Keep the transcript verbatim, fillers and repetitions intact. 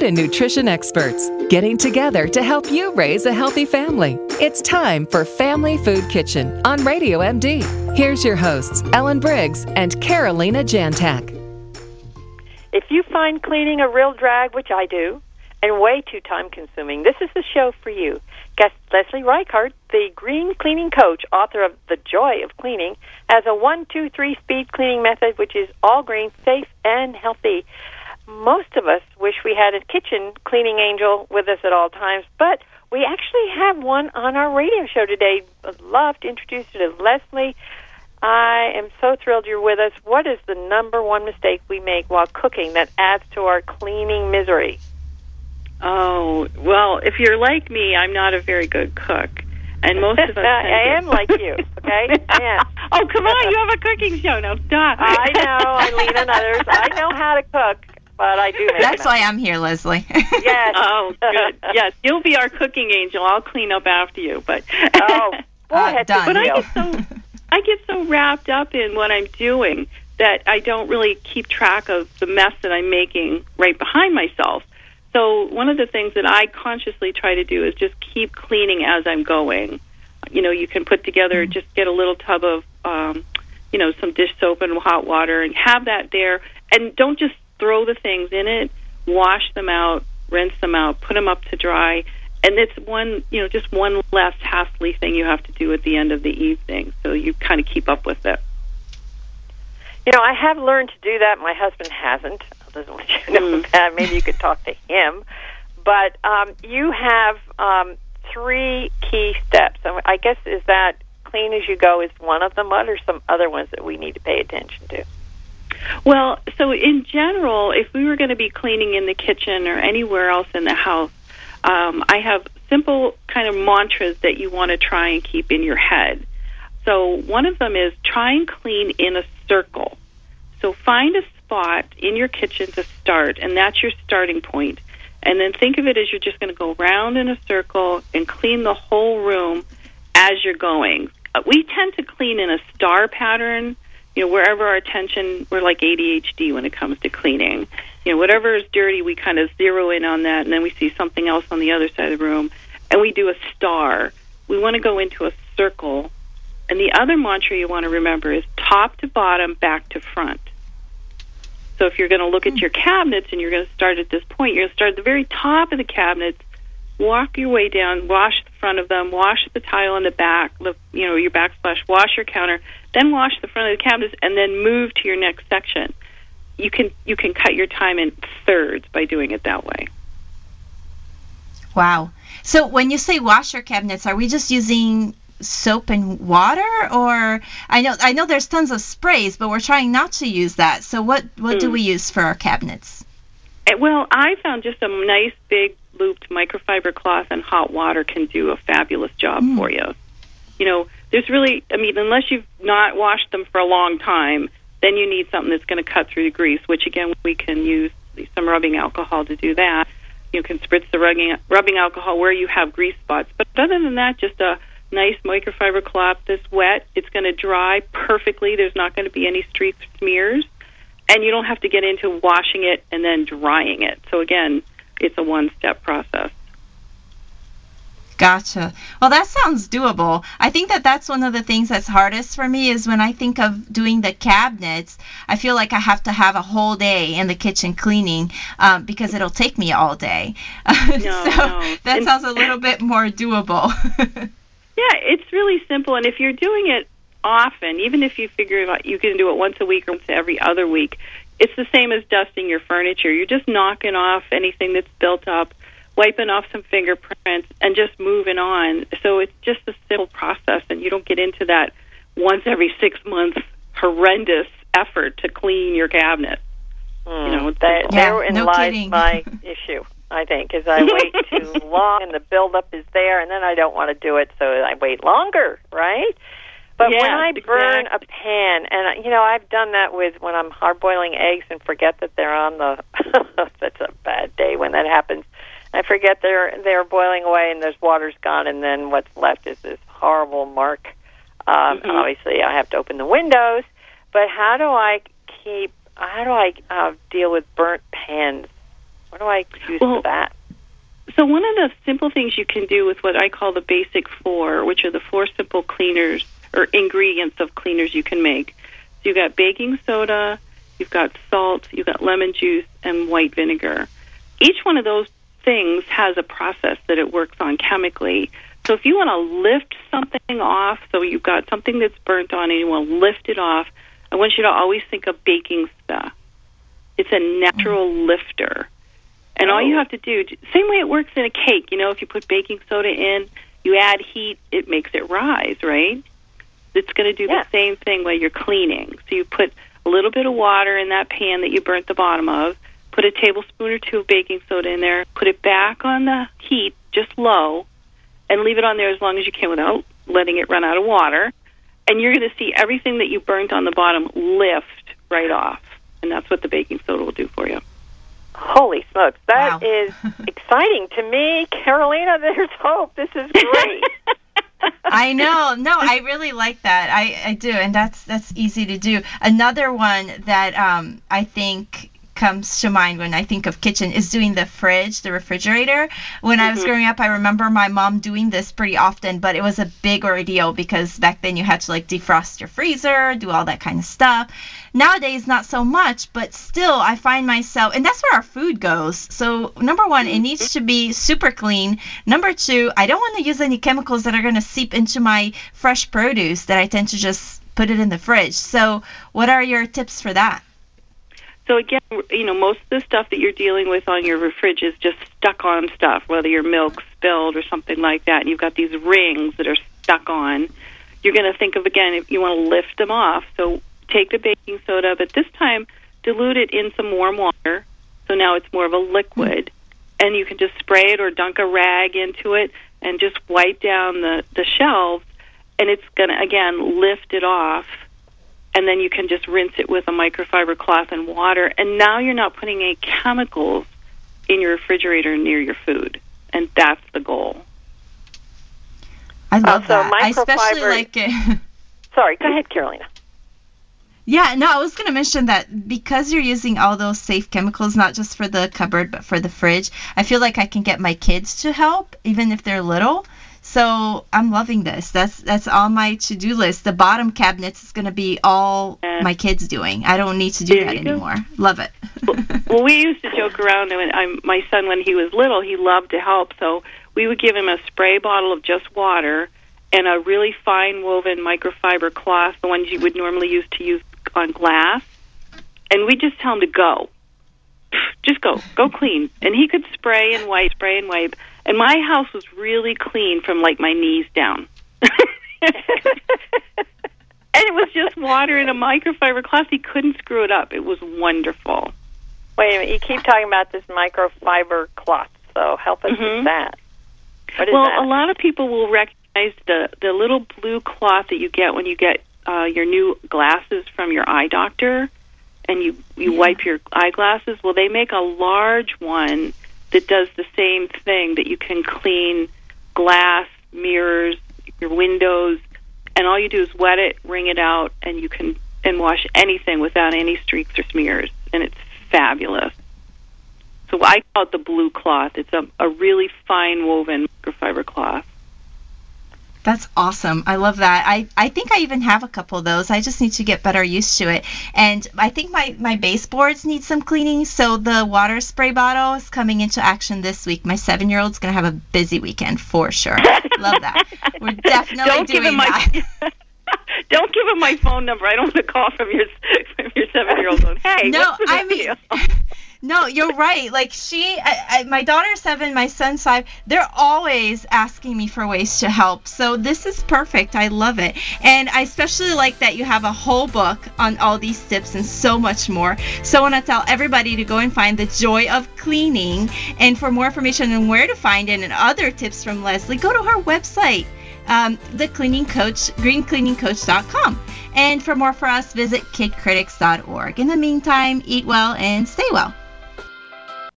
and nutrition experts, getting together to help you raise a healthy family. It's time for Family Food Kitchen on Radio M D. Here's your hosts, Ellen Briggs and Carolina Jantak. If you find cleaning a real drag, which I do, and way too time-consuming, this is the show for you. Guest Leslie Reichart, the green cleaning coach, author of The Joy of Cleaning, has a one two three speed cleaning method, which is all green, safe, and healthy. Most of us wish we had a kitchen cleaning angel with us at all times, but we actually have one on our radio show today. I'd love to introduce you to Leslie. I am so thrilled you're with us. What is the number one mistake we make while cooking that adds to our cleaning misery? Oh, well, if you're like me, I'm not a very good cook. And most of us I am like you, okay? Yeah. Oh, come on, you have a cooking show now. Stop. I know, I lean on others. I know how to cook, but I do make That's enough. why I'm here, Leslie. Yes. Oh, good. Yes, you'll be our cooking angel. I'll clean up after you. But oh, go uh, ahead. done. But I get so I get so wrapped up in what I'm doing that I don't really keep track of the mess that I'm making right behind myself. So one of the things that I consciously try to do is just keep cleaning as I'm going. You know, you can put together, just get a little tub of, um, you know, some dish soap and hot water and have that there. And don't just throw the things in it. Wash them out, rinse them out, put them up to dry. And it's one, you know, just one less hassly thing you have to do at the end of the evening. So you kind of keep up with it. You know, I have learned to do that. My husband hasn't. Doesn't want you to know that. Maybe you could talk to him. But um, you have um, three key steps. I guess is that clean as you go is one of them. What are some other ones that we need to pay attention to? Well, so in general, if we were going to be cleaning in the kitchen or anywhere else in the house, um, I have simple kind of mantras that you want to try and keep in your head. So one of them is try and clean in a circle. So find a spot in your kitchen to start, and that's your starting point. And then think of it as you're just going to go round in a circle and clean the whole room as you're going. Uh, we tend to clean in a star pattern, you know, wherever our attention, we're like A D H D when it comes to cleaning. You know, whatever is dirty, we kind of zero in on that, and then we see something else on the other side of the room, and we do a star. We want to go into a circle. And the other mantra you want to remember is top to bottom, back to front. So if you're going to look at your cabinets and you're going to start at this point, you're going to start at the very top of the cabinets, walk your way down, wash the front of them, wash the tile in the back, the, you know, your backsplash, wash your counter, then wash the front of the cabinets, and then move to your next section. You can you can cut your time in thirds by doing it that way. Wow. So when you say wash your cabinets, are we just using soap and water, or I know I know there's tons of sprays, but we're trying not to use that. So what what mm. do we use for our cabinets? Well, I found just a nice big looped microfiber cloth and hot water can do a fabulous job mm. for you. You know, there's really, I mean, unless you've not washed them for a long time, then you need something that's going to cut through the grease, which again, we can use some rubbing alcohol to do that. You can spritz the rubbing, rubbing alcohol where you have grease spots. But other than that, just a nice microfiber cloth that's wet. It's going to dry perfectly. There's not going to be any streaks or smears. And you don't have to get into washing it and then drying it. So again, it's a one-step process. Gotcha. Well, that sounds doable. I think that that's one of the things that's hardest for me is when I think of doing the cabinets, I feel like I have to have a whole day in the kitchen cleaning um, because it'll take me all day. No, so no. that and, sounds a little bit more doable. Yeah, it's really simple. And if you're doing it often, even if you figure out you can do it once a week or once every other week, it's the same as dusting your furniture. You're just knocking off anything that's built up, wiping off some fingerprints, and just moving on. So it's just a simple process, and you don't get into that once every six months horrendous effort to clean your cabinet. Mm, you know, that, yeah, therein no lies kidding. my issue, I think, is I wait too long, and the buildup is there, and then I don't want to do it, so I wait longer, right? But yes, when I burn exactly. a pan, and, you know, I've done that with when I'm hard-boiling eggs and forget that they're on the, that's a bad day when that happens. I forget they're they're boiling away and there's water's gone, and then what's left is this horrible mark. Um, mm-hmm. Obviously, I have to open the windows. But how do I keep? How do I uh, deal with burnt pans What do I use well, for that? So one of the simple things you can do with what I call the basic four, which are the four simple cleaners or ingredients of cleaners you can make. So you've got baking soda, you've got salt, you've got lemon juice, and white vinegar. Each one of those things has a process that it works on chemically. So if you want to lift something off, so you've got something that's burnt on and you want to lift it off, I want you to always think of baking soda. It's a natural mm. lifter. And all you have to do, same way it works in a cake, you know, if you put baking soda in, you add heat, it makes it rise, right? It's going to do yeah. the same thing while you're cleaning. So you put a little bit of water in that pan that you burnt the bottom of, put a tablespoon or two of baking soda in there, put it back on the heat, just low, and leave it on there as long as you can without letting it run out of water. And you're going to see everything that you burnt on the bottom lift right off. And that's what the baking soda will do for you. Holy smokes. That Wow. is exciting to me. Carolina, there's hope. This is great. I know. No, I really like that. I, I do, and that's that's easy to do. Another one that um, I think comes to mind when I think of kitchen is doing the fridge, the refrigerator. When mm-hmm. I was growing up, I remember my mom doing this pretty often, but it was a big ordeal because back then you had to like defrost your freezer, do all that kind of stuff. Nowadays, not so much, but still I find myself, and that's where our food goes. So number one, it needs to be super clean. Number two, I don't want to use any chemicals that are going to seep into my fresh produce that I tend to just put it in the fridge. So what are your tips for that? So again, you know, most of the stuff that you're dealing with on your fridge is just stuck on stuff, whether your milk spilled or something like that, and you've got these rings that are stuck on. You're going to think of, again, if you want to lift them off. So take the baking soda, but this time dilute it in some warm water. So now it's more of a liquid, and you can just spray it or dunk a rag into it and just wipe down the, the shelves, and it's going to, again, lift it off. And then you can just rinse it with a microfiber cloth and water. And now you're not putting any chemicals in your refrigerator near your food. And that's the goal. I love uh, so that. I especially like it. Sorry, go ahead, Carolina. Yeah, no, I was going to mention that because you're using all those safe chemicals, not just for the cupboard, but for the fridge, I feel like I can get my kids to help, even if they're little. So I'm loving this. That's that's on my to-do list. The bottom cabinets is going to be all my kids doing. I don't need to do there that anymore. Love it. well, well, we used to joke around. And I'm, my son, when he was little, he loved to help. So we would give him a spray bottle of just water and a really fine woven microfiber cloth, the ones you would normally use to use on glass. And we just tell him to go. Just go. Go clean. And he could spray and wipe, spray and wipe. And my house was really clean from, like, my knees down. And it was just water in a microfiber cloth. He couldn't screw it up. It was wonderful. Wait a minute. You keep talking about this microfiber cloth, so help us mm-hmm. with that. What is well, that? a lot of people will recognize the, the little blue cloth that you get when you get uh, your new glasses from your eye doctor, and you, you yeah. wipe your eyeglasses. Well, they make a large one that does the same thing, that you can clean glass, mirrors, your windows, and all you do is wet it, wring it out, and you can and wash anything without any streaks or smears, and it's fabulous. So I call it the blue cloth. It's a, a really fine woven microfiber cloth. That's awesome. I love that. I, I think I even have a couple of those. I just need to get better used to it. And I think my, my baseboards need some cleaning, so the water spray bottle is coming into action this week. My seven-year-old's going to have a busy weekend for sure. Love that. We're definitely don't doing give him that. My, don't give him my phone number. I don't want to call from your from your seven-year-old going, hey, no, what's the I mean, deal? No, you're right. Like she, I, I, my daughter's seven, my son's five. They're always asking me for ways to help. So this is perfect. I love it. And I especially like that you have a whole book on all these tips and so much more. So I want to tell everybody to go and find The Joy of Cleaning. And for more information on where to find it and other tips from Leslie, go to her website, um, the cleaning coach, green cleaning coach dot com. And for more for us, visit kid critics dot org. In the meantime, eat well and stay well.